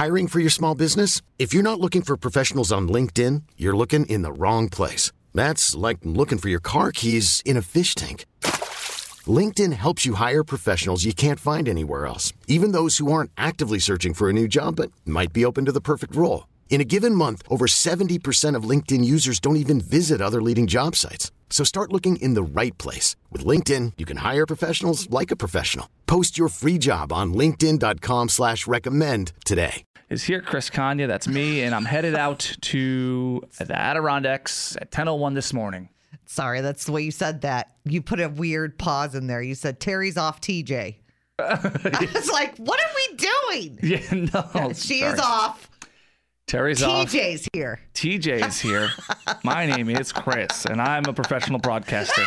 Hiring for your small business? If you're not looking for professionals on LinkedIn, you're looking in the wrong place. That's like looking for your car keys in a fish tank. LinkedIn helps you hire professionals you can't find anywhere else, even those who aren't actively searching for a new job but might be open to the perfect role. In a given month, over 70% of LinkedIn users don't even visit other leading job sites. So start looking in the right place. With LinkedIn, you can hire professionals like a professional. Post your free job on linkedin.com/recommend today. Is here, Chris Kanya, that's me, and I'm headed out to the Adirondacks at 10:01 this morning. Sorry, that's the way you said that. You put a weird pause in there. You said, Terry's off TJ. I was like, what are we doing? Yeah, no. She is off. Terry's off. TJ's here. TJ's here. My name is Chris, and I'm a professional broadcaster.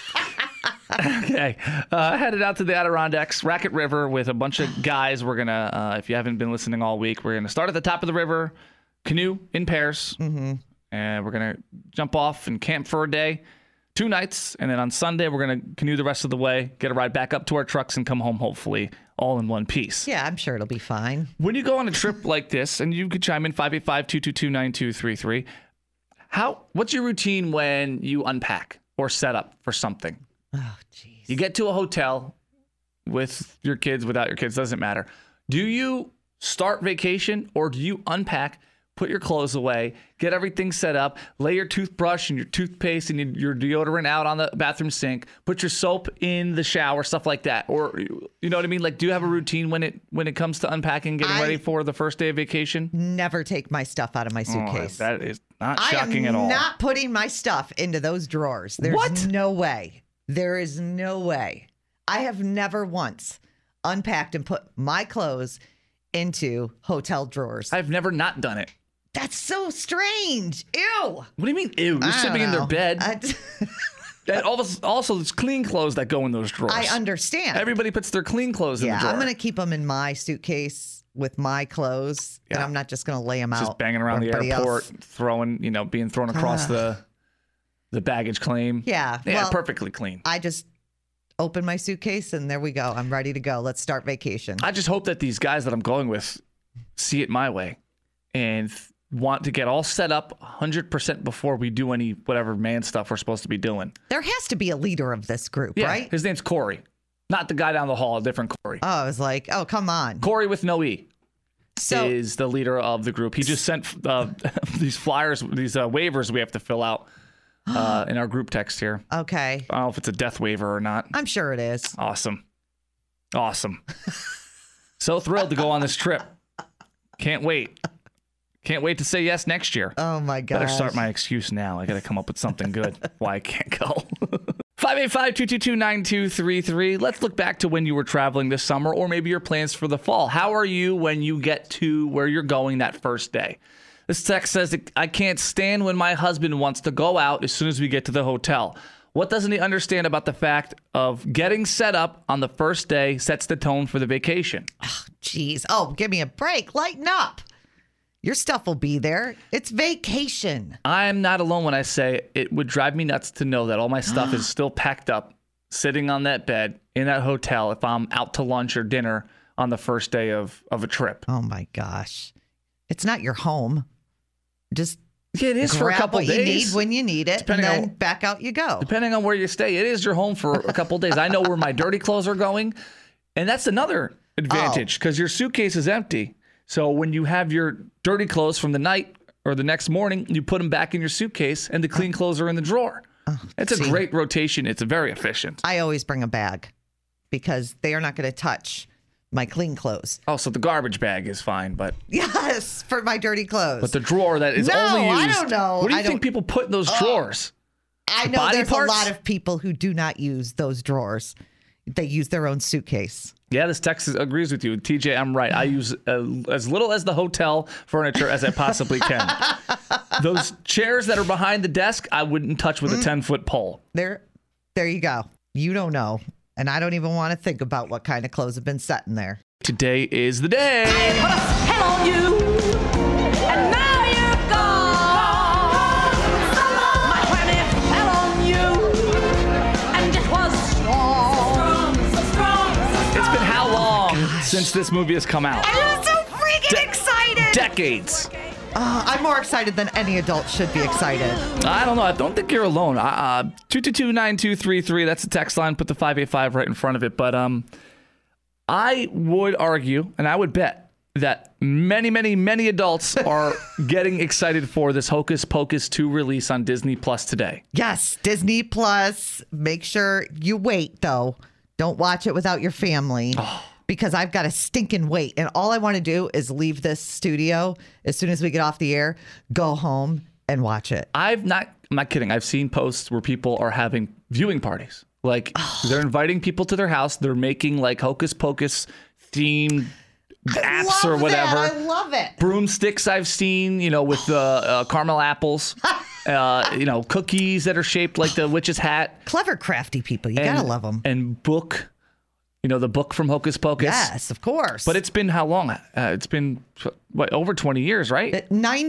Okay. Headed out to the Adirondacks, Racket River, with a bunch of guys. We're going to, if you haven't been listening all week, we're going to start at the top of the river, canoe in pairs, and we're going to jump off and camp for a day, 2 nights, and then on Sunday, we're going to canoe the rest of the way, get a ride back up to our trucks, and come home, hopefully, all in one piece. Yeah, I'm sure it'll be fine. When you go on a trip like this, and you could chime in 585-222-9233, what's your routine when you unpack or set up for something? Oh, jeez. You get to a hotel with your kids, without your kids, doesn't matter. Do you start vacation, or do you unpack, put your clothes away, get everything set up, lay your toothbrush and your toothpaste and your deodorant out on the bathroom sink, put your soap in the shower, stuff like that? Or, you know what I mean? Like, do you have a routine when it comes to unpacking, getting ready for the first day of vacation? Never take my stuff out of my suitcase. Oh, that is not shocking at all. I am not putting my stuff into those drawers. There's no way. There is no way. I have never once unpacked and put my clothes into hotel drawers. I've never not done it. That's so strange. Ew. What do you mean, ew? You're sleeping in their bed. And also, there's clean clothes that go in those drawers. I understand. Everybody puts their clean clothes in the drawer. I'm going to keep them in my suitcase with my clothes, and I'm not just going to lay them out. Just banging around the airport, being thrown across the baggage claim. Yeah. Yeah, perfectly clean. I just open my suitcase, and there we go. I'm ready to go. Let's start vacation. I just hope that these guys that I'm going with see it my way and want to get all set up 100% before we do any whatever man stuff we're supposed to be doing. There has to be a leader of this group, right? His name's Corey. Not the guy down the hall, a different Corey. Oh, I was like, oh, come on. Corey with no E is the leader of the group. He just sent these flyers, these waivers we have to fill out in our group text here. Okay. I don't know if it's a death waiver or not. I'm sure it is. Awesome. So thrilled to go on this trip. Can't wait. Can't wait to say yes next year. Oh, my gosh. Better start my excuse now. I got to come up with something good why I can't go. 585-222-9233. Let's look back to when you were traveling this summer, or maybe your plans for the fall. How are you when you get to where you're going that first day? This text says, I can't stand when my husband wants to go out as soon as we get to the hotel. What doesn't he understand about the fact of getting set up on the first day sets the tone for the vacation? Oh, jeez. Oh, give me a break. Lighten up. Your stuff will be there. It's vacation. I'm not alone when I say it would drive me nuts to know that all my stuff is still packed up, sitting on that bed in that hotel if I'm out to lunch or dinner on the first day of a trip. Oh, my gosh. It's not your home. Just it is for a couple days. You need when you need it, and then back out you go. Depending on where you stay, it is your home for a couple days. I know where my dirty clothes are going, and that's another advantage because your suitcase is empty. So when you have your dirty clothes from the night or the next morning, you put them back in your suitcase, and the clean clothes are in the drawer. It's a great rotation. It's very efficient. I always bring a bag because they are not going to touch my clean clothes. Oh, so the garbage bag is fine, but... Yes, for my dirty clothes. But the drawer that is only used... I don't know. What do you think people put in those drawers? I know there's a lot of people who do not use those drawers. They use their own suitcase. Yeah, this text agrees with you. TJ, I'm right. I use as little as the hotel furniture as I possibly can. Those chairs that are behind the desk, I wouldn't touch with a 10-foot pole. There you go. You don't know. And I don't even want to think about what kind of clothes have been sitting there. Today is the day. I put a spell on you, and now you're gone. My honey fell on you, and it was strong. It's been how long since this movie has come out? I'm so freaking excited. decades. I'm more excited than any adult should be excited. I don't know. I don't think you're alone. 222-9233. That's the text line. Put the 585 right in front of it. But I would argue, and I would bet, that many, many, many adults are getting excited for this Hocus Pocus 2 release on Disney Plus today. Yes, Disney Plus. Make sure you wait, though. Don't watch it without your family. Because I've got a stinking wait. And all I want to do is leave this studio as soon as we get off the air, go home and watch it. I'm not kidding. I've seen posts where people are having viewing parties. Like they're inviting people to their house. They're making like Hocus Pocus themed apps or whatever. I love it. Broomsticks I've seen, with caramel apples, cookies that are shaped like the witch's hat. Clever, crafty people. You got to love them. And book. The book from Hocus Pocus? Yes, of course. But it's been how long? It's been, over 20 years, right?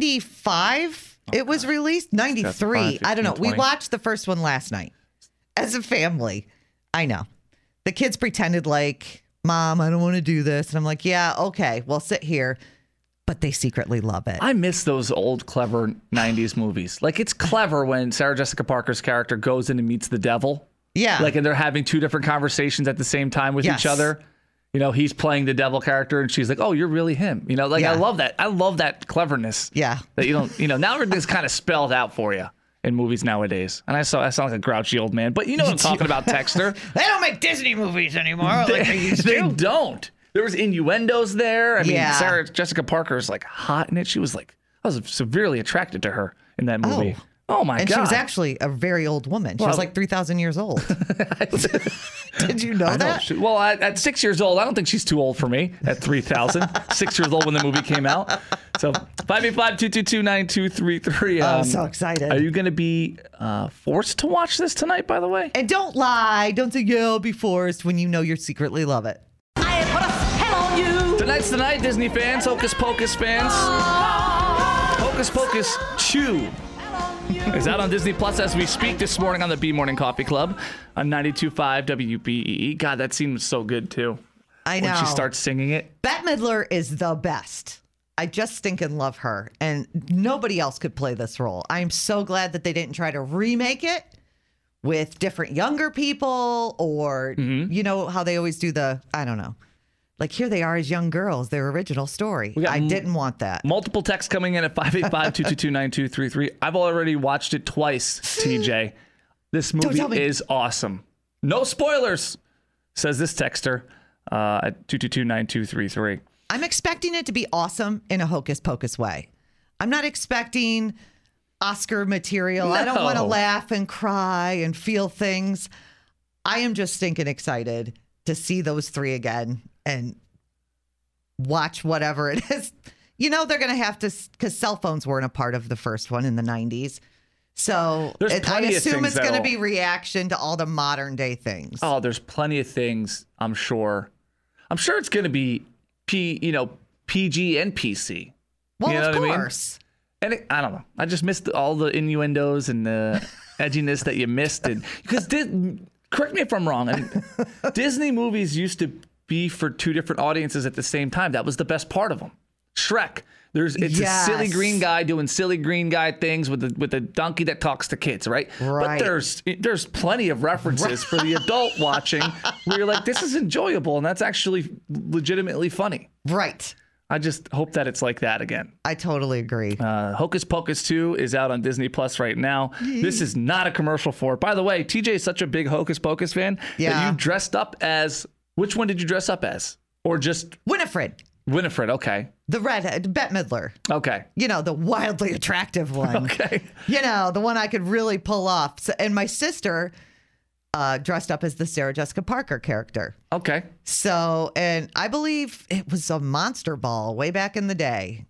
95 it was released? 93. I don't know. 20. We watched the first one last night as a family. I know. The kids pretended like, Mom, I don't want to do this. And I'm like, yeah, okay, well, sit here. But they secretly love it. I miss those old, clever 90s movies. Like, it's clever when Sarah Jessica Parker's character goes in and meets the devil. Yeah. Like, and they're having two different conversations at the same time with each other. He's playing the devil character and she's like, oh, you're really him. I love that. I love that cleverness. Yeah. That you don't, now everything's kind of spelled out for you in movies nowadays. And I sound like a grouchy old man, but you know what I'm talking about, Texter. They don't make Disney movies anymore like they used to. They don't. There was innuendos there. I mean, Yeah. Sarah Jessica Parker is like hot in it. She was like, I was severely attracted to her in that movie. Oh my And God. she was actually a very old woman. She was like 3,000 years old. Did you know that? Well, at 6 years old, I don't think she's too old for me at 3,000. 6 years old when the movie came out. So 585-222-9233. I'm so excited. Are you going to be forced to watch this tonight, by the way? And don't lie. Don't say, yeah, I'll be forced when you know you secretly love it. I put a spell on you. Tonight's the night, Disney fans, Hocus Pocus fans. Hocus Pocus 2 is out on Disney Plus as we speak this morning on the B Morning Coffee Club on 92.5 WBEE. God, that scene was so good, too. I know. When she starts singing it. Bette Midler is the best. I just stinking love her. And nobody else could play this role. I'm so glad that they didn't try to remake it with different younger people or, how they always do I don't know. Like, here they are as young girls, their original story. I didn't want that. Multiple texts coming in at 585-222-9233. I've already watched it twice, TJ. This movie is awesome. No spoilers, says this texter at 222-9233. I'm expecting it to be awesome in a Hocus Pocus way. I'm not expecting Oscar material. I don't want to laugh and cry and feel things. I am just stinking excited to see those three again and watch whatever it is. They're going to have to, because cell phones weren't a part of the first one in the 90s. So I assume it's going to be reaction to all the modern day things. Oh, there's plenty of things, I'm sure. I'm sure it's going to be PG and PC. Well, of course. And I don't know. I just missed all the innuendos and the edginess that you missed. Because correct me if I'm wrong. Disney movies used to be for two different audiences at the same time. That was the best part of them. Shrek. It's a silly green guy doing silly green guy things with a donkey that talks to kids, right? Right. But there's plenty of references for the adult watching where you're like, this is enjoyable and that's actually legitimately funny. Right. I just hope that it's like that again. I totally agree. Hocus Pocus 2 is out on Disney Plus right now. This is not a commercial for it. By the way, TJ is such a big Hocus Pocus fan that you dressed up as... Which one did you dress up as? Or just... Winifred, okay. the redhead, Bette Midler. Okay. The wildly attractive one. Okay. The one I could really pull off. So, and my sister dressed up as the Sarah Jessica Parker character. Okay. So, and I believe it was a Monster Ball way back in the day.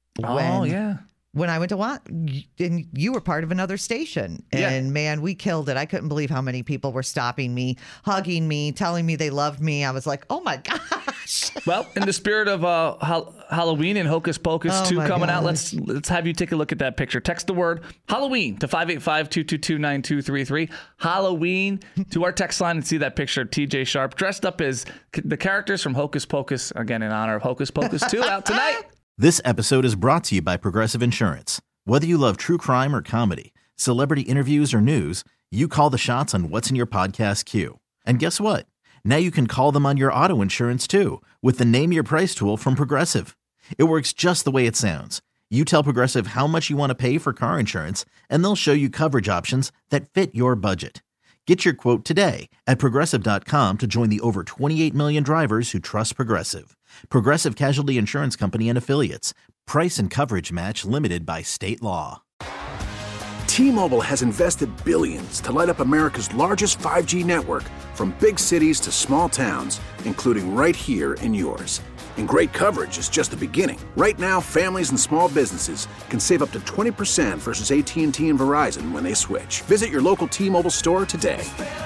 When I went to and you were part of another station. And man, we killed it. I couldn't believe how many people were stopping me, hugging me, telling me they loved me. I was like, oh my gosh. Well, in the spirit of Halloween and Hocus Pocus 2 coming out, let's have you take a look at that picture. Text the word Halloween to 585-222-9233. Halloween to our text line and see that picture of TJ Sharp dressed up as the characters from Hocus Pocus, again in honor of Hocus Pocus 2 out tonight. This episode is brought to you by Progressive Insurance. Whether you love true crime or comedy, celebrity interviews or news, you call the shots on what's in your podcast queue. And guess what? Now you can call them on your auto insurance too with the Name Your Price tool from Progressive. It works just the way it sounds. You tell Progressive how much you want to pay for car insurance, and they'll show you coverage options that fit your budget. Get your quote today at Progressive.com to join the over 28 million drivers who trust Progressive. Progressive Casualty Insurance Company and Affiliates. Price and coverage match limited by state law. T-Mobile has invested billions to light up America's largest 5G network, from big cities to small towns, including right here in yours. And great coverage is just the beginning. Right now, families and small businesses can save up to 20% versus AT&T and Verizon when they switch. Visit your local T-Mobile store today.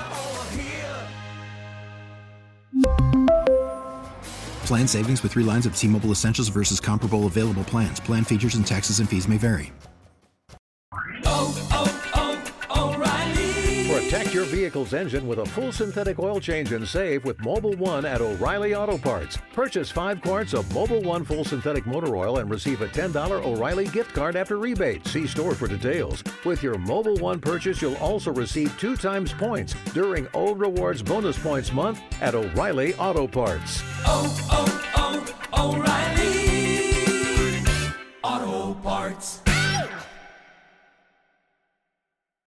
Plan savings with 3 lines of T-Mobile Essentials versus comparable available plans. Plan features and taxes and fees may vary. O'Reilly. Protect your vehicle's engine with a full synthetic oil change and save with Mobil 1 at O'Reilly Auto Parts. Purchase 5 quarts of Mobil 1 full synthetic motor oil and receive a $10 O'Reilly gift card after rebate. See store for details. With your Mobil 1 purchase, you'll also receive 2 times points during O Rewards Bonus Points Month at O'Reilly Auto Parts. O'Reilly Auto Parts.